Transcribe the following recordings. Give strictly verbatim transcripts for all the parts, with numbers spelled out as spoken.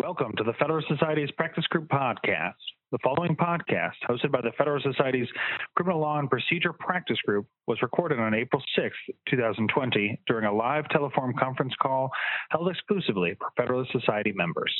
Welcome to the Federalist Society's Practice Group podcast. The following podcast, hosted by the Federalist Society's Criminal Law and Procedure Practice Group, was recorded on April sixth, twenty twenty, during a live telephone conference call held exclusively for Federalist Society members.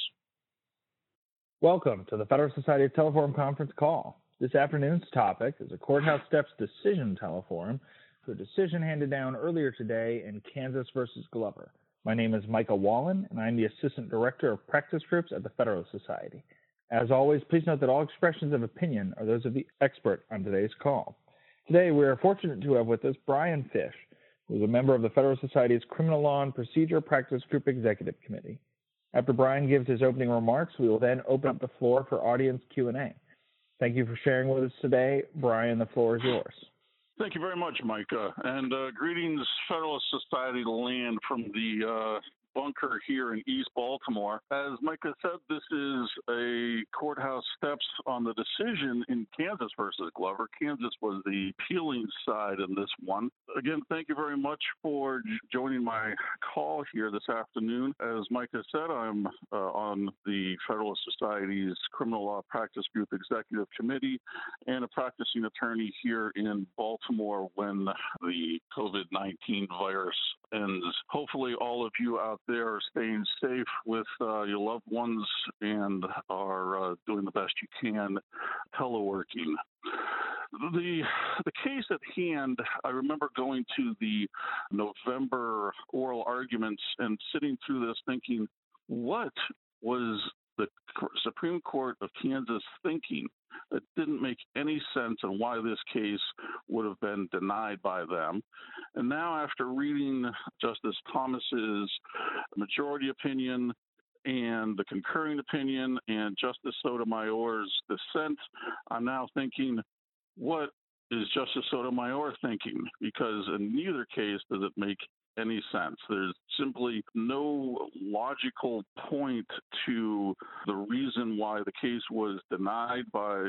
Welcome to the Federalist Society Teleforum Conference Call. This afternoon's topic is a Courthouse Steps decision teleforum to a decision handed down earlier today in Kansas versus Glover. My name is Micah Wallen, and I'm the Assistant Director of Practice Groups at the Federalist Society. As always, please note that all expressions of opinion are those of the expert on today's call. Today, we are fortunate to have with us Brian Fish, who is a member of the Federalist Society's Criminal Law and Procedure Practice Group Executive Committee. After Brian gives his opening remarks, we will then open up the floor for audience Q and A. Thank you for sharing with us today. Brian, the floor is yours. Thank you very much, Micah, and uh, greetings, Federalist Society land from the uh, bunker here in East Baltimore. As Micah said, this is a courthouse steps on the decision in Kansas versus Glover. Kansas was the appealing side in this one. Again, thank you very much for joining my call here this afternoon. As Micah said, I'm uh, on the Federalist Society's Criminal Law Practice Group Executive Committee and a practicing attorney here in Baltimore when the COVID nineteen virus ends. Hopefully all of you out there are staying safe with uh, your loved ones and are uh, doing the best you can teleworking. The the case at hand, I remember going to the November oral arguments and sitting through this thinking, what was the Supreme Court of Kansas thinking? It didn't make any sense on why this case would have been denied by them. And now after reading Justice Thomas's majority opinion and the concurring opinion and Justice Sotomayor's dissent, I'm now thinking, what is Justice Sotomayor thinking? Because in neither case does it make any sense. There's simply no logical point to the reason why the case was denied by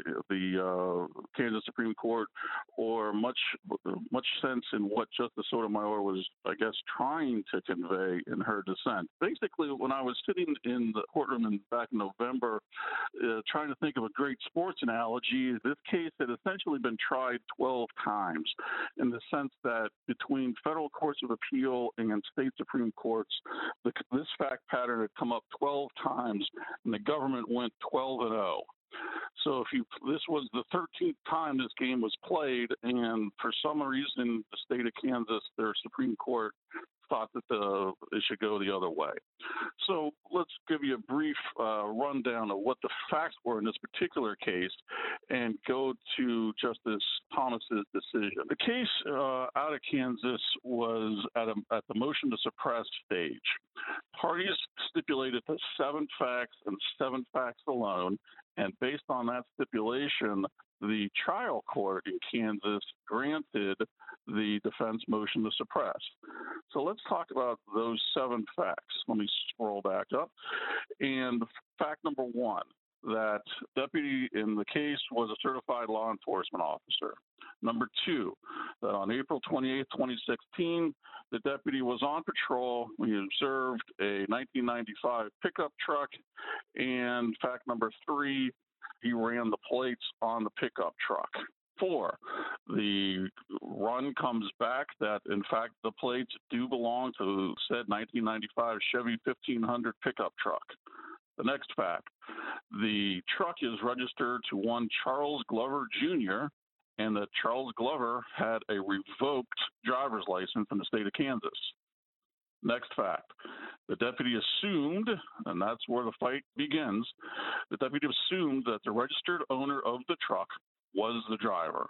the uh, Kansas Supreme Court, or much much sense in what Justice Sotomayor was, I guess, trying to convey in her dissent. Basically, when I was sitting in the courtroom in, back in November, uh, trying to think of a great sports analogy, this case had essentially been tried twelve times, in the sense that between federal courts of appeal and state Supreme Courts, the, this fact pattern had come up twelve times, and the government went twelve and oh. So if you, this was the thirteenth time this game was played, and for some reason the state of Kansas, their Supreme Court, thought that the, it should go the other way. So let's give you a brief uh, rundown of what the facts were in this particular case and go to Justice Thomas's decision. The case uh, out of Kansas was at, a, at the motion to suppress stage. Parties stipulated to seven facts and seven facts alone, and based on that stipulation, the trial court in Kansas granted the defense motion to suppress. So let's talk about those seven facts. Let me scroll back up. And fact number one, that deputy in the case was a certified law enforcement officer. Number two, that on April twenty-eighth, twenty sixteen, the deputy was on patrol when he observed a nineteen ninety-five pickup truck. And fact number three, he ran the plates on the pickup truck. Four, the run comes back that, in fact, the plates do belong to said nineteen ninety-five Chevy fifteen hundred pickup truck. The next fact, the truck is registered to one Charles Glover Junior, and that Charles Glover had a revoked driver's license in the state of Kansas. Next fact, the deputy assumed, and that's where the fight begins, the deputy assumed that the registered owner of the truck was the driver.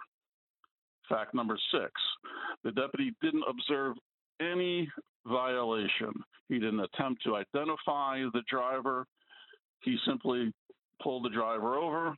Fact number six, the deputy didn't observe any violation. He didn't attempt to identify the driver. He simply pulled the driver over,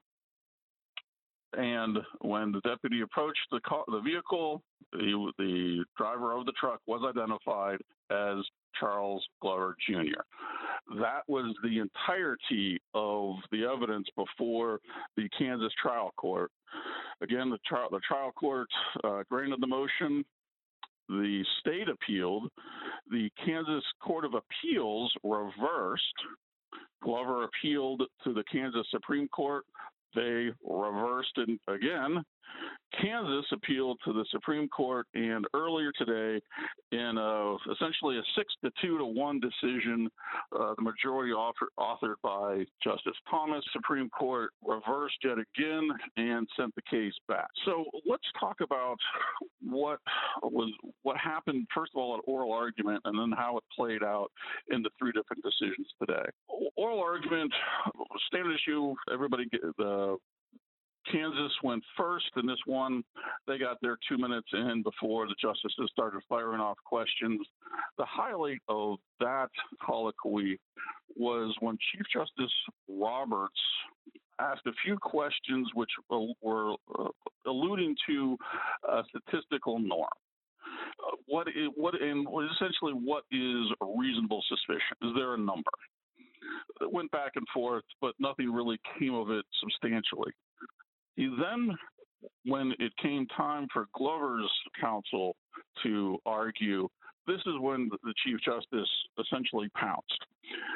and when the deputy approached the car, the vehicle, the, the driver of the truck was identified as Charles Glover Junior That was the entirety of the evidence before the Kansas trial court. Again, the, tri- the trial court uh, granted the motion. The state appealed. The Kansas Court of Appeals reversed, Glover appealed to the Kansas Supreme Court. They reversed it again. Kansas appealed to the Supreme Court, and earlier today, in a, essentially a six to two to one decision, uh, the majority author, authored by Justice Thomas, Supreme Court reversed yet again and sent the case back. So let's talk about what was what happened first of all at oral argument, and then how it played out in the three different decisions today. Oral argument, standard issue. Everybody get the. Kansas went first in this one. They got their two minutes in before the justices started firing off questions. The highlight of that colloquy was when Chief Justice Roberts asked a few questions which were uh, alluding to a statistical norm. Uh, what is, what and essentially what is a reasonable suspicion? Is there a number? It went back and forth, but nothing really came of it substantially. He then, when it came time for Glover's counsel to argue, this is when the Chief Justice essentially pounced.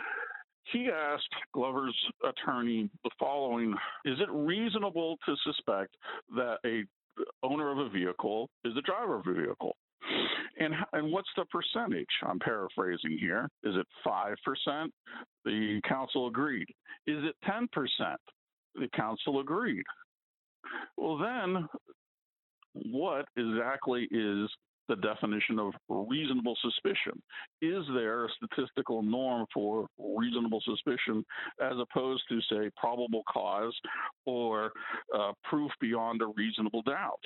He asked Glover's attorney the following: is it reasonable to suspect that a owner of a vehicle is the driver of a vehicle? And, and what's the percentage? I'm paraphrasing here. Is it five percent? The counsel agreed. Is it ten percent? The counsel agreed. Well, then, what exactly is the definition of reasonable suspicion? Is there a statistical norm for reasonable suspicion as opposed to, say, probable cause or uh, proof beyond a reasonable doubt?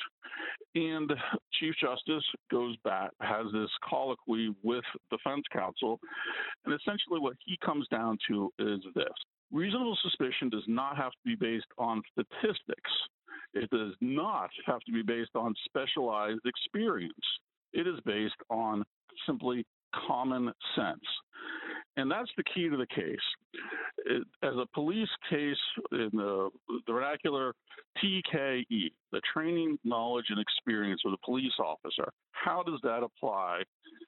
And Chief Justice goes back, has this colloquy with defense counsel, and essentially what he comes down to is this. Reasonable suspicion does not have to be based on statistics. It does not have to be based on specialized experience. It is based on simply common sense. And that's the key to the case. It, as a police case in the, the vernacular, T K E, the training, knowledge, and experience of the police officer, how does that apply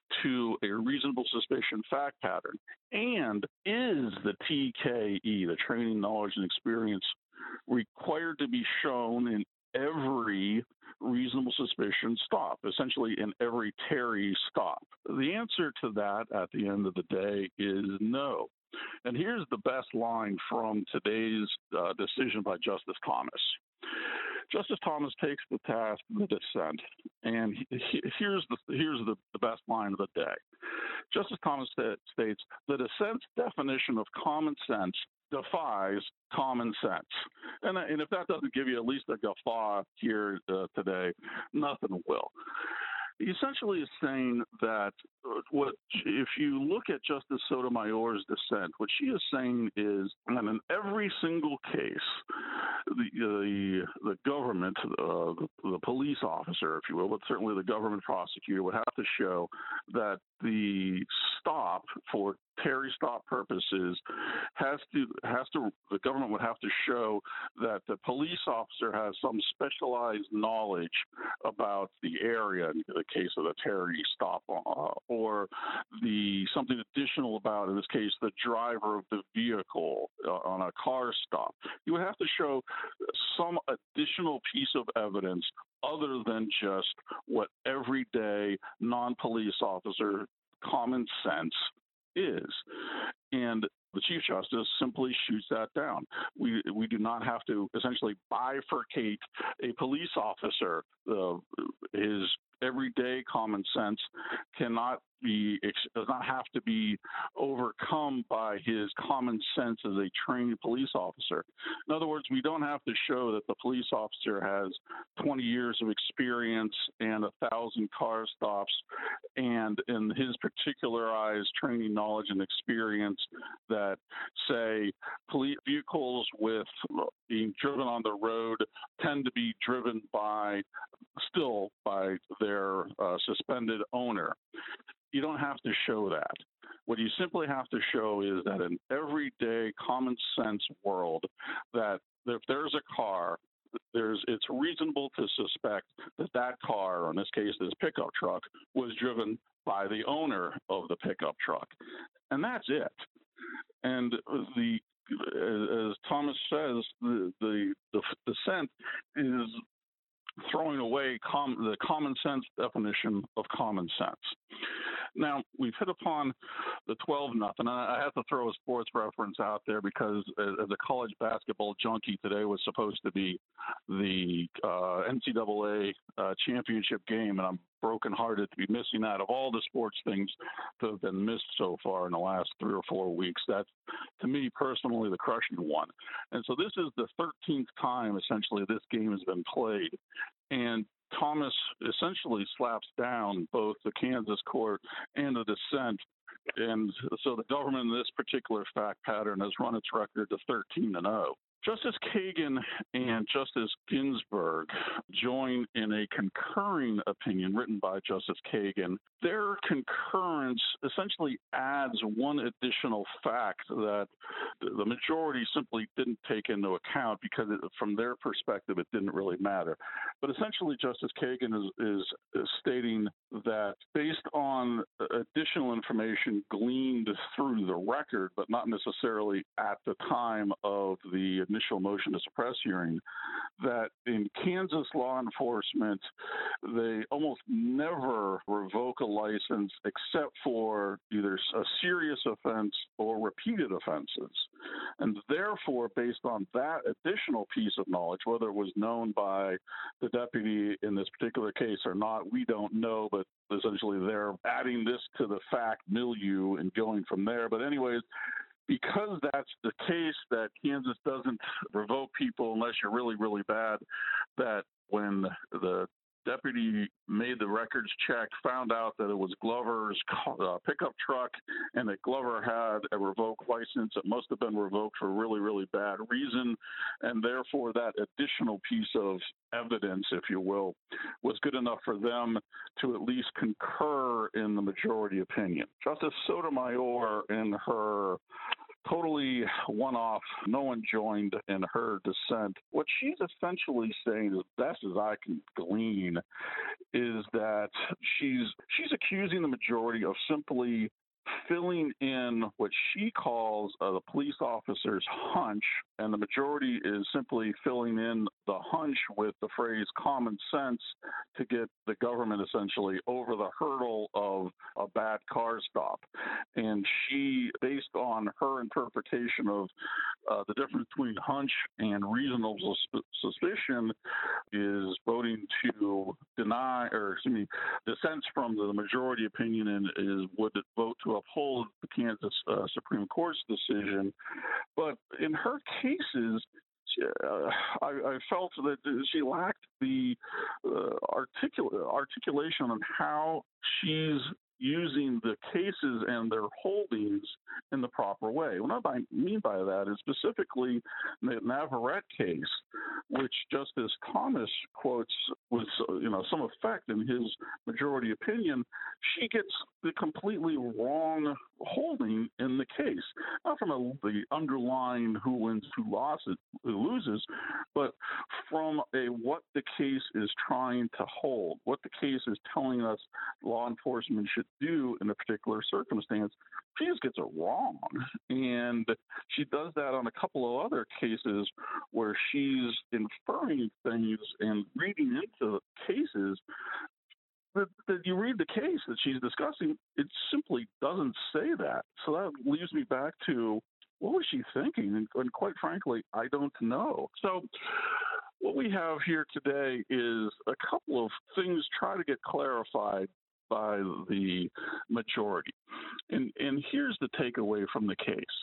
to a reasonable suspicion fact pattern? And is the T K E, the training, knowledge, and experience, required to be shown in every reasonable suspicion stop, essentially in every Terry stop? The answer to that at the end of the day is no. And here's the best line from today's uh, decision by Justice Thomas. Justice Thomas takes the task of the dissent, and he, he, here's the here's the, the best line of the day. Justice Thomas states, the dissent's definition of common sense defies common sense. And, and if that doesn't give you at least a guffaw here uh, today, nothing will. He essentially is saying that uh, what if you look at Justice Sotomayor's dissent, what she is saying is that in every single case, the the, the government, uh, the, the police officer, if you will, but certainly the government prosecutor would have to show that the stop for Terry stop purposes has to has to the government would have to show that the police officer has some specialized knowledge about the area in the case of the Terry stop, uh, or the something additional about, in this case, the driver of the vehicle uh, on a car stop. You would have to show some additional piece of evidence other than just what everyday non-police officer common sense is. And the Chief Justice simply shoots that down. We we do not have to essentially bifurcate a police officer. Uh, his everyday common sense cannot be does not have to be overcome by his common sense as a trained police officer. In other words, we don't have to show that the police officer has twenty years of experience and a thousand car stops, and in his particularized training, knowledge, and experience that, say, police vehicles with being driven on the road tend to be driven by still by their uh, suspended owner. You don't have to show that. What you simply have to show is that in everyday common sense world, that if there's a car, there's it's reasonable to suspect that that car, or in this case, this pickup truck, was driven by the owner of the pickup truck. And that's it. And the as Thomas says, the the, the dissent is throwing away com- the common sense definition of common sense. Now, we've hit upon the twelve nothing. I have to throw a sports reference out there because as a college basketball junkie, today was supposed to be the uh, N C double A uh, championship game, and I'm brokenhearted to be missing out of all the sports things that have been missed so far in the last three or four weeks. That's, to me personally, the crushing one. And so this is the thirteenth time, essentially, this game has been played. And Thomas essentially slaps down both the Kansas court and the dissent. And so the government in this particular fact pattern has run its record to thirteen and oh. Justice Kagan and Justice Ginsburg join in a concurring opinion written by Justice Kagan. Their concurrence essentially adds one additional fact that the majority simply didn't take into account because it, from their perspective, it didn't really matter. But essentially, Justice Kagan is, is, is stating that based on additional information gleaned through the record, but not necessarily at the time of the initial motion to suppress hearing, that in Kansas law enforcement, they almost never revoke a license except for either a serious offense or repeated offenses. And therefore, based on that additional piece of knowledge, whether it was known by the deputy in this particular case or not, we don't know, but essentially they're adding this to the fact milieu and going from there. But anyways, because that's the case, that Kansas doesn't revoke people unless you're really, really bad, that when the deputy made the records check, found out that it was Glover's uh, pickup truck and that Glover had a revoked license, it must have been revoked for a really, really bad reason. And therefore, that additional piece of evidence, if you will, was good enough for them to at least concur in the majority opinion. Justice Sotomayor, in her totally one-off, no one joined in her dissent. What she's essentially saying, as best as I can glean, is that she's she's accusing the majority of simply filling in what she calls uh, the police officer's hunch, and the majority is simply filling in the hunch with the phrase common sense to get the government essentially over the hurdle of a bad car stop. And she, based on her interpretation of uh, the difference between hunch and reasonable suspicion, is voting to deny, or excuse me, dissents from the majority opinion, and is would vote to uphold the Kansas uh, Supreme Court's decision. But in her cases, Uh, I, I felt that she lacked the uh, articula- articulation on how she's using the cases and their holdings in the proper way. What I mean by that is specifically the Navarrete case, which Justice Thomas quotes with you know some effect in his majority opinion. She gets the completely wrong holding in the case, not from a, the underlying who wins, who loses, who loses, but from a what the case is trying to hold, what the case is telling us law enforcement should do in a particular circumstance. She just gets it wrong. And she does that on a couple of other cases where she's inferring things and reading into cases that, that you read the case that she's discussing, it simply doesn't say that. So that leaves me back to, what was she thinking? And, and quite frankly, I don't know. So what we have here today is a couple of things try to get clarified by the majority. And and here's the takeaway from the case.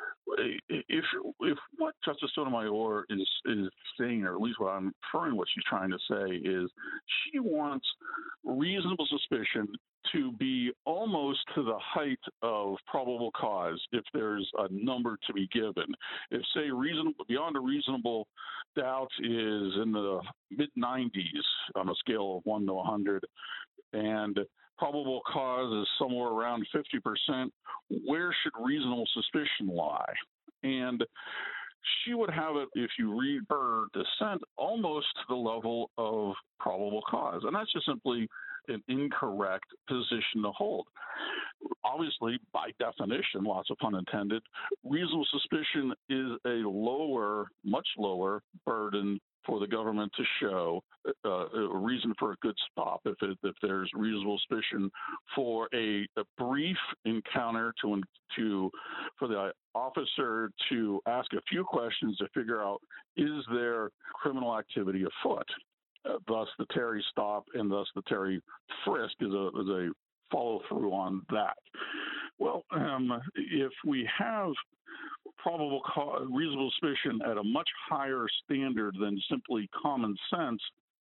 If if what Justice Sotomayor is is saying, or at least what I'm inferring what she's trying to say, is she wants reasonable suspicion to be almost to the height of probable cause if there's a number to be given. If, say, reasonable beyond a reasonable doubt is in the mid nineties on a scale of one to one hundred, and probable cause is somewhere around fifty percent, where should reasonable suspicion lie? And she would have it, if you read her dissent, almost to the level of probable cause. And that's just simply an incorrect position to hold. Obviously, by definition, lots of pun intended, reasonable suspicion is a lower, much lower burden for the government to show uh, a reason for a good stop if it, if there's reasonable suspicion for a, a brief encounter to to for the officer to ask a few questions to figure out, is there criminal activity afoot? Uh, thus the Terry stop and thus the Terry frisk is a, is a follow through on that. Well, um, if we have probable cause, reasonable suspicion at a much higher standard than simply common sense,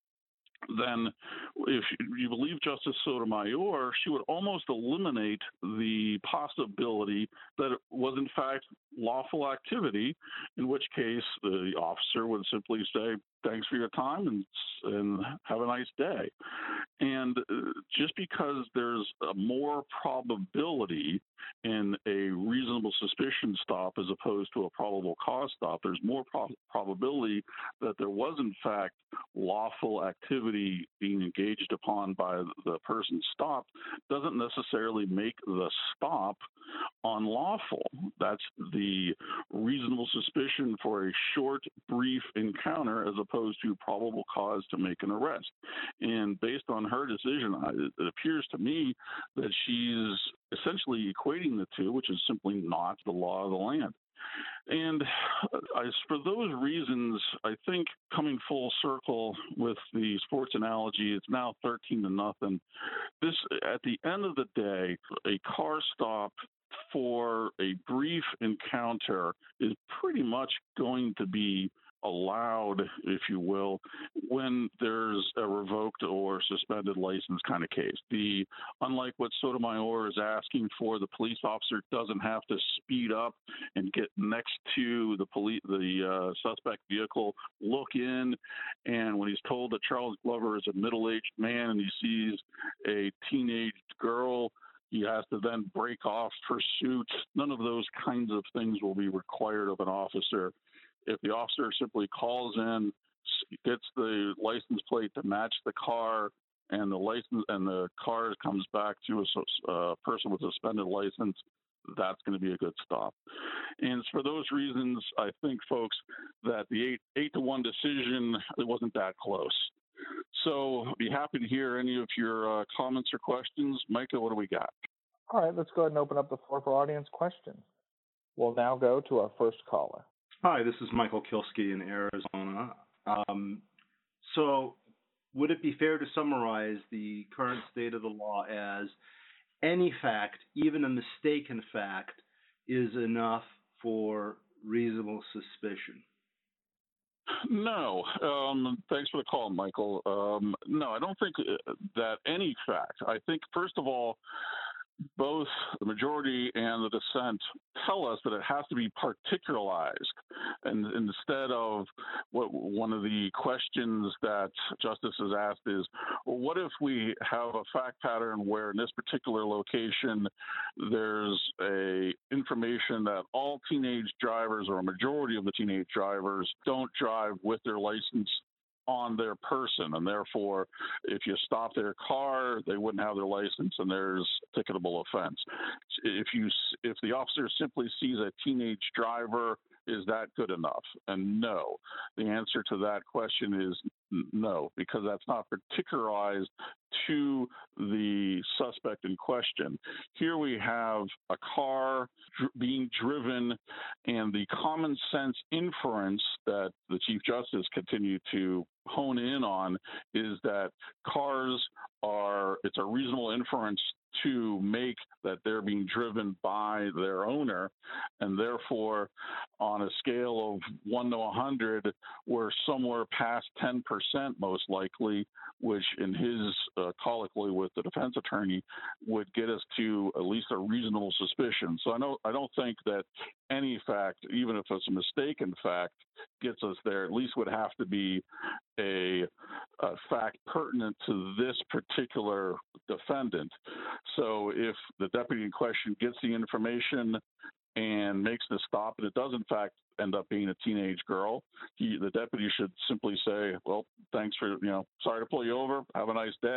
then if you believe Justice Sotomayor, she would almost eliminate the possibility that it was in fact lawful activity, in which case the officer would simply say, thanks for your time and, and have a nice day. And just because there's a more probability in a reasonable suspicion stop as opposed to a probable cause stop, there's more pro- probability that there was in fact lawful activity being engaged upon by the person stopped, doesn't necessarily make the stop unlawful. That's the reasonable suspicion for a short, brief encounter as opposed to probable cause to make an arrest. And based on her decision, it appears to me that she's essentially equating the two, which is simply not the law of the land. And as for those reasons, I think coming full circle with the sports analogy, it's now thirteen to nothing. This, at the end of the day, a car stop for a brief encounter is pretty much going to be allowed, if you will, when there's a revoked or suspended license kind of case. The unlike what Sotomayor is asking for, the police officer doesn't have to speed up and get next to the police, the uh, suspect vehicle, look in, and when he's told that Charles Glover is a middle-aged man and he sees a teenage girl, he has to then break off pursuit. None of those kinds of things will be required of an officer. If the officer simply calls in, gets the license plate to match the car, and the license and the car comes back to a uh, person with a suspended license, that's going to be a good stop. And for those reasons, I think, folks, that the eight eight to one decision, it wasn't that close. So I'd be happy to hear any of your uh, comments or questions. Micah, what do we got? All right, let's go ahead and open up the floor for audience questions. We'll now go to our first caller. Hi, this is Michael Kilsky in Arizona. Um, so would it be fair to summarize the current state of the law as any fact, even a mistaken fact, is enough for reasonable suspicion? No. Um, thanks for the call, Michael. Um, no, I don't think that any fact. I think, first of all, both the majority and the dissent tell us that it has to be particularized. And instead of what one of the questions that Justice has asked is, well, what if we have a fact pattern where in this particular location there's a information that all teenage drivers or a majority of the teenage drivers don't drive with their license on their person, and therefore, if you stop their car, they wouldn't have their license, and there's a ticketable offense. If you, if the officer simply sees a teenage driver, is that good enough? And no. The answer to that question is no, because that's not particularized to the suspect in question. Here we have a car dr- being driven, and the common sense inference that the Chief Justice continued to hone in on is that cars are, it's a reasonable inference to make that they're being driven by their owner, and therefore on a scale of one to one hundred, we're somewhere past ten percent most likely, which in his uh, colloquy with the defense attorney would get us to at least a reasonable suspicion. So I know I don't think that any fact, even if it's a mistaken fact, gets us there. At least would have to be a, a fact pertinent to this particular defendant. So if the deputy in question gets the information and makes the stop, and it does in fact end up being a teenage girl, he, the deputy should simply say, well, thanks for, you know, sorry to pull you over, have a nice day,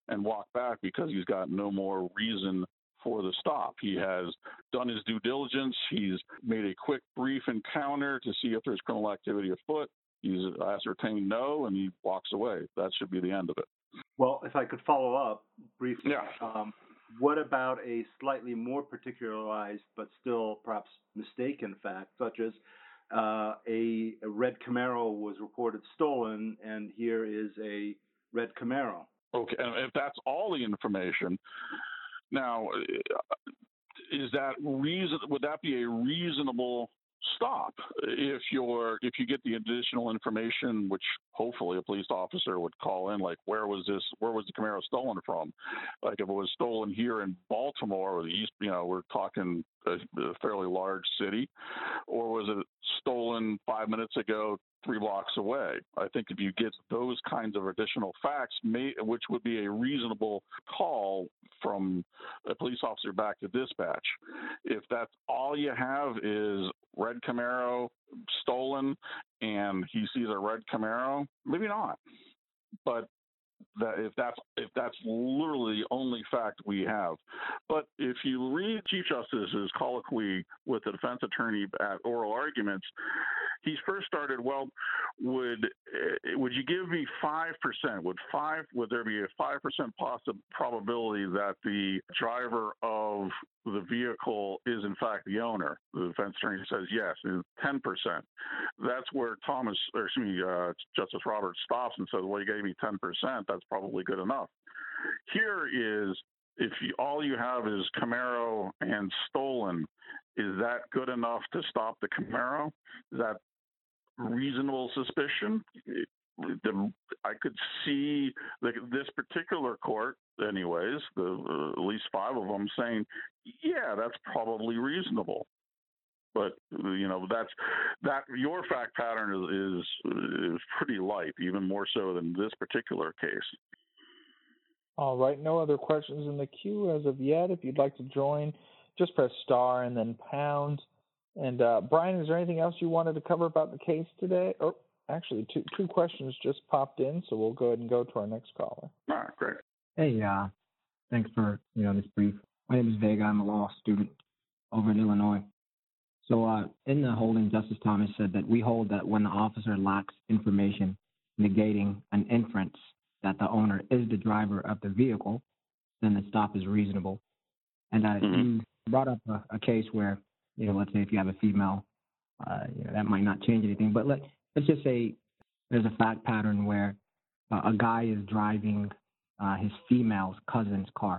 and walk back because he's got no more reason for the stop. He has done his due diligence. He's made a quick, brief encounter to see if there's criminal activity afoot. He's ascertained no, and he walks away. That should be the end of it. Well, if I could follow up briefly, Yeah. um, what about a slightly more particularized but still perhaps mistaken fact, such as uh, a, a red Camaro was reported stolen, and here is a red Camaro? Okay, and if that's all the information, now is that reason? Would that be a reasonable stop if you're if you get the additional information, which hopefully a police officer would call in, like where was this where was the Camaro stolen from? Like if it was stolen here in Baltimore or the East, you know, we're talking a, a fairly large city, or was it stolen five minutes ago three blocks away? I think if you get those kinds of additional facts, may, which would be a reasonable call from a police officer back to dispatch. If that's all you have is red Camaro stolen and he sees a red Camaro, maybe not. But that if that's if that's literally the only fact we have. But if you read Chief Justice's colloquy with the defense attorney at oral arguments, he first started, well, would would you give me five percent? Would five would there be a five percent possible probability that the driver of the vehicle is in fact the owner? The defense attorney says yes, ten percent. That's where Thomas, or excuse me, uh, Justice Roberts stops and says, well, you gave me ten percent. That's probably good enough. Here is, if you, all you have is Camaro and stolen, is that good enough to stop the Camaro? Is that reasonable suspicion? The, I could see the, this particular court, anyways, the, uh, at least five of them saying, yeah, that's probably reasonable. But you know, that's that your fact pattern is, is is pretty light, even more so than this particular case. All right, no other questions in the queue as of yet. If you'd like to join, just press star and then pound. And uh, Brian, is there anything else you wanted to cover about the case today? Or actually, two two questions just popped in, so we'll go ahead and go to our next caller. All right, great. Hey, uh, thanks for you know this brief. My name is Vega. I'm a law student over in Illinois. So uh, in the holding, Justice Thomas said that we hold that when the officer lacks information negating an inference that the owner is the driver of the vehicle, then the stop is reasonable. And uh, mm-hmm. you brought up a, a case where, you know, let's say if you have a female, uh, you know, that might not change anything. But let, let's just say there's a fact pattern where uh, a guy is driving uh, his female's cousin's car.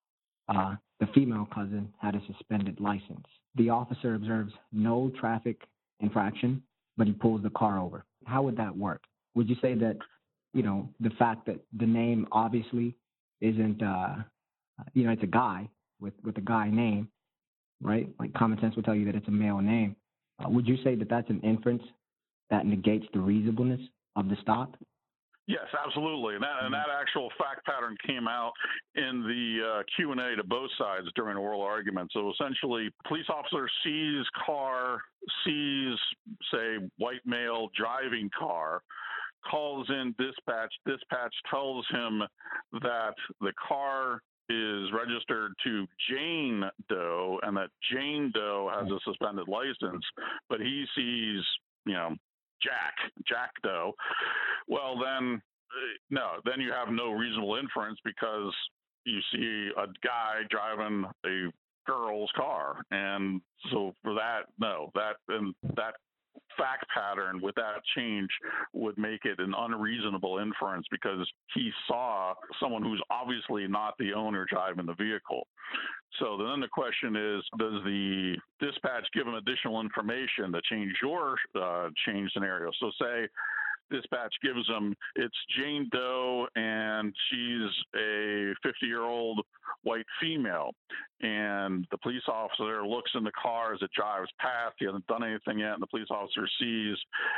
Uh, the female cousin had a suspended license. The officer observes no traffic infraction, but he pulls the car over. How would that work? Would you say that, you know, the fact that the name obviously isn't, uh, you know, it's a guy with, with a guy name, right? Like common sense would tell you that it's a male name. Uh, would you say that that's an inference that negates the reasonableness of the stop? Yes, absolutely. And that, and that actual fact pattern came out in the uh, Q and A to both sides during oral argument. So essentially, police officer sees car, sees, say, white male driving car, calls in dispatch. Dispatch tells him that the car is registered to Jane Doe and that Jane Doe has a suspended license, but he sees, you know, Jack, Jack Doe. Well, then, no, then you have no reasonable inference because you see a guy driving a girl's car. And so for that, no, that, and that fact pattern with that change would make it an unreasonable inference because he saw someone who's obviously not the owner driving the vehicle. So then the question is, does the dispatch give him additional information to change your uh, change scenario? So say dispatch gives him, it's Jane Doe and she's a fifty-year-old white female. And the police officer looks in the car as it drives past. He hasn't done anything yet. And the police officer sees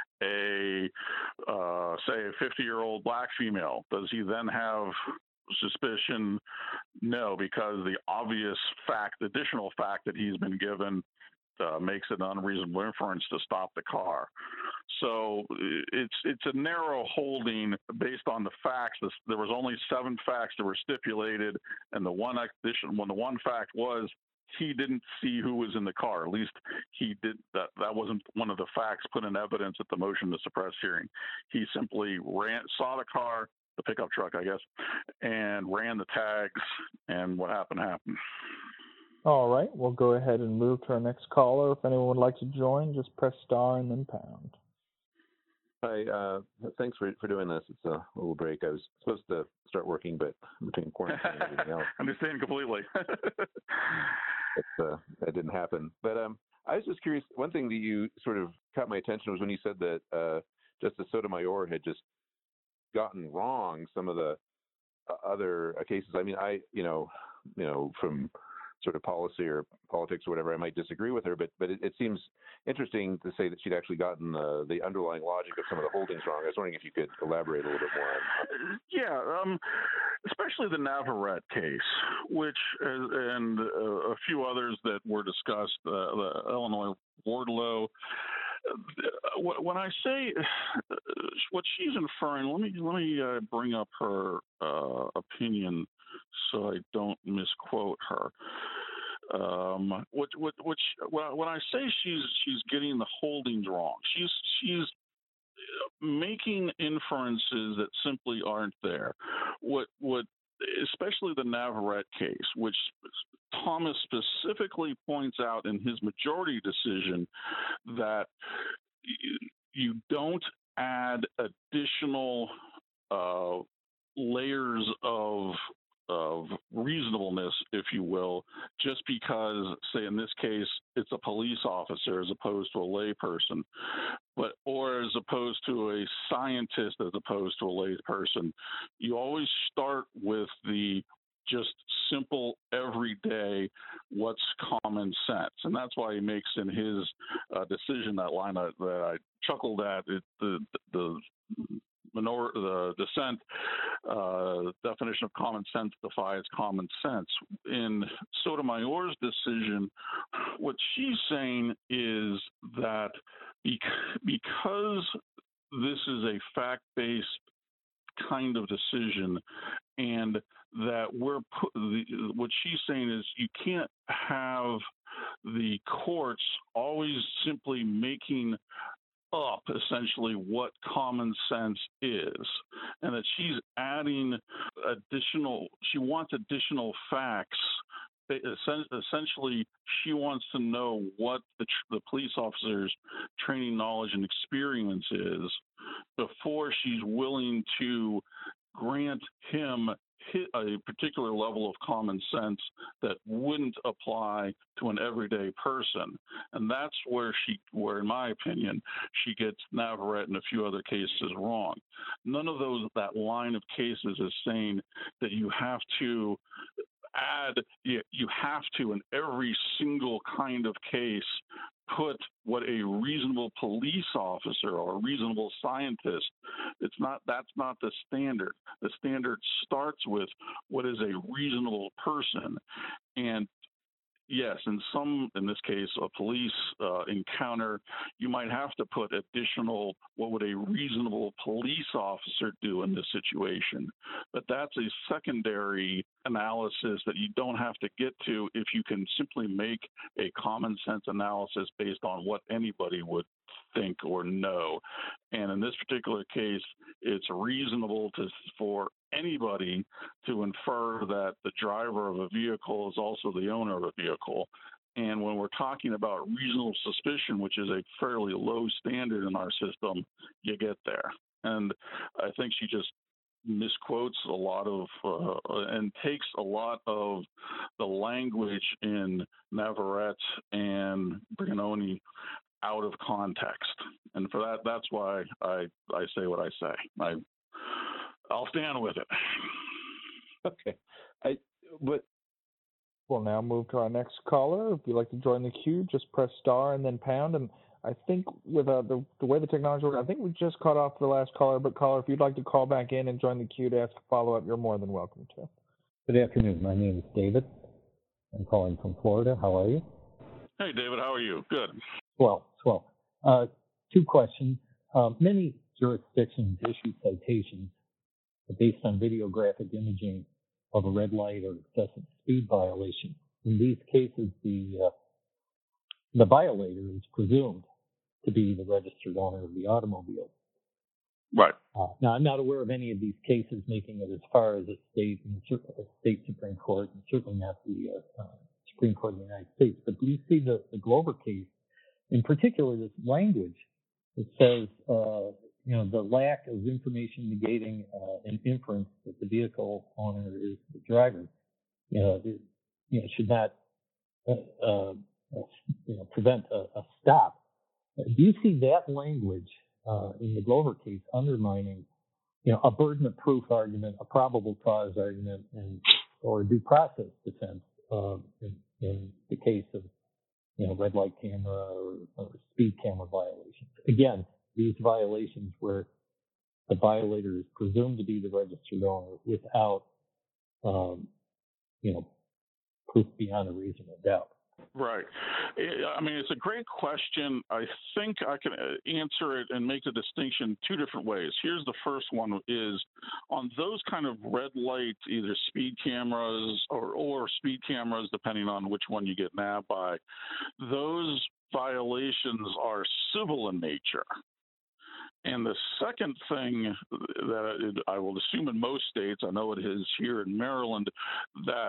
a, uh, say, a fifty-year-old black female. Does he then have suspicion? No, because the obvious fact, additional fact that he's been given uh, makes it an unreasonable inference to stop the car. So it's it's a narrow holding based on the facts. There was only seven facts that were stipulated, and the one addition, when the one fact was he didn't see who was in the car. At least he did that. That wasn't one of the facts put in evidence at the motion to suppress hearing. He simply ran, saw the car, the pickup truck, I guess, and ran the tags, and what happened happened. All right, we'll go ahead and move to our next caller. If anyone would like to join, just press star and then pound. Hi, uh, thanks for for doing this. It's a little break. I was supposed to start working, but between quarantine and everything else, I understand completely. it's, uh, that didn't happen. But um, I was just curious. One thing that you sort of caught my attention was when you said that uh, Justice Sotomayor had just gotten wrong some of the uh, other uh, cases. I mean, I you know, you know, from sort of policy or politics or whatever, I might disagree with her, but but it, it seems interesting to say that she'd actually gotten the, the underlying logic of some of the holdings wrong. I was wondering if you could elaborate a little bit more on that. Yeah, um, especially the Navarrete case, which uh, and uh, a few others that were discussed, uh, the Illinois Wardlow. Uh, when I say uh, what she's inferring, let me let me uh, bring up her uh, opinion so I don't misquote her. Um, what, what, what she, when I say she's she's getting the holdings wrong, she's she's making inferences that simply aren't there. What what especially the Navarrete case, which Thomas specifically points out in his majority decision that you, you don't add additional uh, layers of of reasonableness, if you will, just because, say in this case, it's a police officer as opposed to a layperson, but or as opposed to a scientist as opposed to a layperson. You always start with the just simple, everyday, what's common sense, and that's why he makes in his uh, decision that line that, that I chuckled at. It, the the minor, the dissent uh, definition of common sense defies common sense. In Sotomayor's decision, what she's saying is that because this is a fact-based kind of decision, and that we're put, the, what she's saying is you can't have the courts always simply making up essentially what common sense is, and that she's adding additional, she wants additional facts. Essentially, she wants to know what the, the police officer's training, knowledge, and experience is before she's willing to grant him a particular level of common sense that wouldn't apply to an everyday person. And that's where she, where in my opinion, she gets Navarrete and a few other cases wrong. None of those, that line of cases is saying that you have to add, you, you have to in every single kind of case put what a reasonable police officer or a reasonable scientist, it's not, that's not the standard. The standard starts with what is a reasonable person. And yes, in some, in this case, a police uh, encounter, you might have to put additional, what would a reasonable police officer do in this situation? But that's a secondary analysis that you don't have to get to if you can simply make a common sense analysis based on what anybody would think or know. And in this particular case, it's reasonable to for anybody to infer that the driver of a vehicle is also the owner of a vehicle. And when we're talking about reasonable suspicion, which is a fairly low standard in our system, you get there. And I think she just misquotes a lot of uh, and takes a lot of the language in Navarrete and Brignone out of context. And for that, that's why I, I say what I say. I, I'll stand with it. Okay. I, but We'll now move to our next caller. If you'd like to join the queue, just press star and then pound. And I think with uh, the, the way the technology works, I think we just cut off the last caller. But caller, if you'd like to call back in and join the queue to ask a follow-up, you're more than welcome to. Good afternoon. My name is David. I'm calling from Florida. How are you? Hey, David. How are you? Good. Well, well. Uh, two questions. Uh, many jurisdictions issue citations based on videographic imaging of a red light or excessive speed violation. In these cases, the uh, the violator is presumed to be the registered owner of the automobile. Right. Uh, now, I'm not aware of any of these cases making it as far as a state and a state Supreme Court, and certainly not the uh, uh, Supreme Court of the United States. But do you see the, the Glover case, in particular, this language that says, uh, you know, the lack of information negating uh, an inference that the vehicle owner is the driver, you know, it, you know, should not, uh, uh, you know, prevent a, a stop. Do you see that language uh, in the Glover case undermining, you know, a burden of proof argument, a probable cause argument, and or a due process defense uh, in, in the case of, you know, red light camera or, or speed camera violations? Again, these violations where the violator is presumed to be the registered owner without, um, you know, proof beyond a reasonable doubt. Right. I mean, it's a great question. I think I can answer it and make the distinction two different ways. Here's the first one is on those kind of red light, either speed cameras or, or speed cameras, depending on which one you get nabbed by, those violations are civil in nature. And the second thing that I will assume in most states, I know it is here in Maryland, that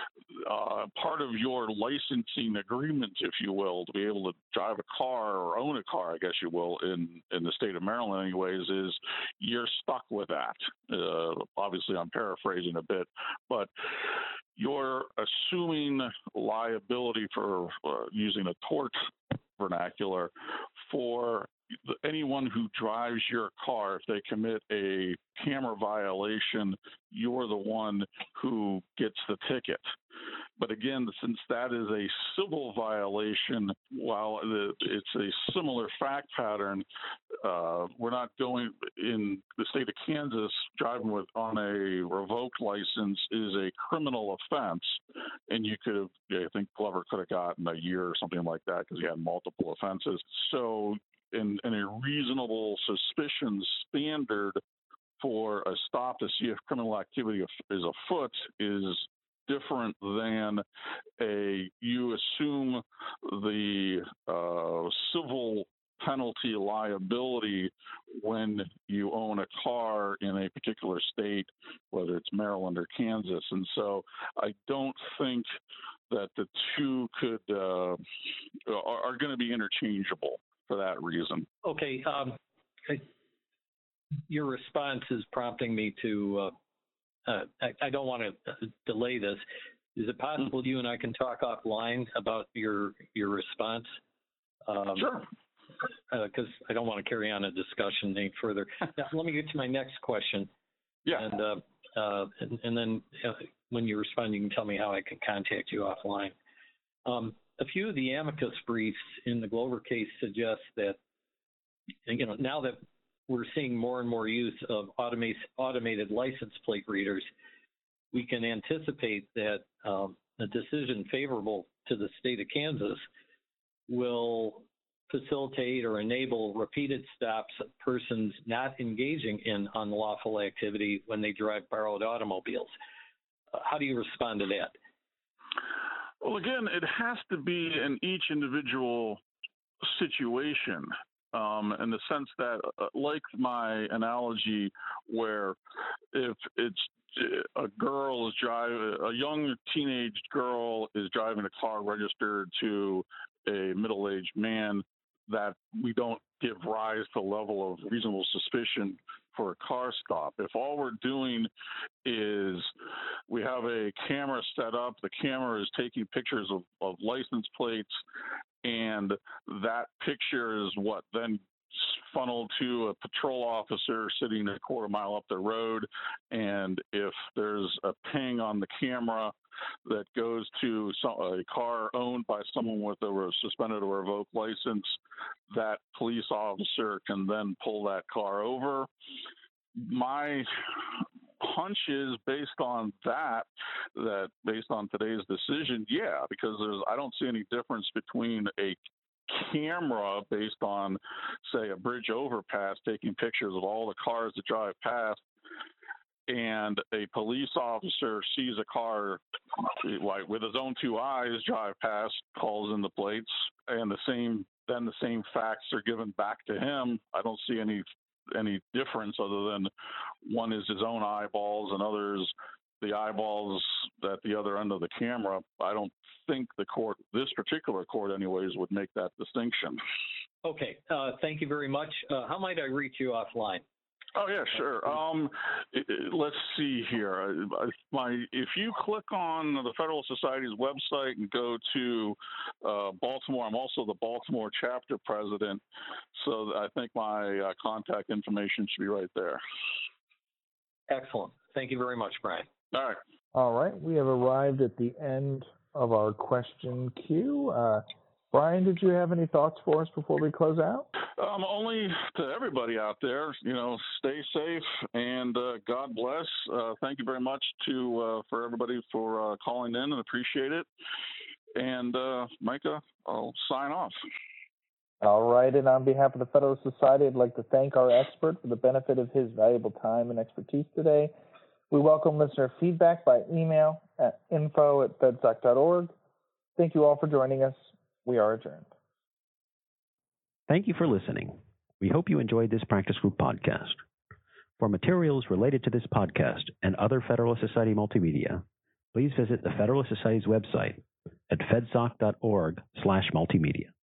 uh, part of your licensing agreement, if you will, to be able to drive a car or own a car, I guess you will, in, in the state of Maryland anyways, is you're stuck with that. Uh, obviously, I'm paraphrasing a bit, but you're assuming liability for uh, using a tort vernacular for anyone who drives your car. If they commit a camera violation, you're the one who gets the ticket. But again, since that is a civil violation, while it's a similar fact pattern, uh, we're not going in the state of Kansas. Driving with on a revoked license is a criminal offense, and you could have, I think Glover could have gotten a year or something like that because he had multiple offenses. So, in, in a reasonable suspicion standard for a stop to see if criminal activity is afoot is different than a you assume the uh, civil penalty liability when you own a car in a particular state, whether it's Maryland or Kansas. And so I don't think that the two could uh, are, are going to be interchangeable for that reason. Okay. Um, your response is prompting me to uh, Uh, I, I don't want to delay this. Is it possible you and I can talk offline about your your response? Um, sure. Because uh, I don't want to carry on a discussion any further. Now, let me get to my next question. Yeah. And uh, uh, and, and then uh, when you respond, you can tell me how I can contact you offline. Um, a few of the amicus briefs in the Glover case suggest that, you know, now that we're seeing more and more use of automate, automated license plate readers, we can anticipate that um, a decision favorable to the state of Kansas will facilitate or enable repeated stops of persons not engaging in unlawful activity when they drive borrowed automobiles. Uh, how do you respond to that? Well, again, it has to be in each individual situation. Um, in the sense that, uh, like my analogy, where if it's a girl is driving, a young teenage girl is driving a car registered to a middle-aged man, that we don't give rise to a level of reasonable suspicion for a car stop. If all we're doing is we have a camera set up, the camera is taking pictures of, of license plates, and that picture is what then funneled to a patrol officer sitting a quarter mile up the road. And if there's a ping on the camera that goes to some, a car owned by someone with a suspended or revoked license, that police officer can then pull that car over. My hunch is based on that, that based on today's decision, yeah, because there's, I don't see any difference between a camera based on, say, a bridge overpass, taking pictures of all the cars that drive past, and a police officer sees a car like with his own two eyes drive past, calls in the plates, and the same then the same facts are given back to him, I don't see any any difference other than one is his own eyeballs and others the eyeballs at the other end of the camera. I don't think the court, this particular court anyways, would make that distinction. Okay, uh, thank you very much. Uh, how might I reach you offline? Oh yeah, sure. Um, let's see here. My, if you click on the Federal Society's website and go to uh, Baltimore, I'm also the Baltimore chapter president, so I think my uh, contact information should be right there. Excellent. Thank you very much, Brian. All right. All right. We have arrived at the end of our question queue. Uh, Brian, did you have any thoughts for us before we close out? Um, only to everybody out there, you know, stay safe and uh, God bless. Uh, thank you very much to uh, for everybody for uh, calling in and appreciate it. And uh, Micah, I'll sign off. All right. And on behalf of the Federalist Society, I'd like to thank our expert for the benefit of his valuable time and expertise today. We welcome listener feedback by email at info at fedsoc dot org. Thank you all for joining us. We are adjourned. Thank you for listening. We hope you enjoyed this practice group podcast. For materials related to this podcast and other Federalist Society multimedia, please visit the Federalist Society's website at fedsoc dot org slash multimedia.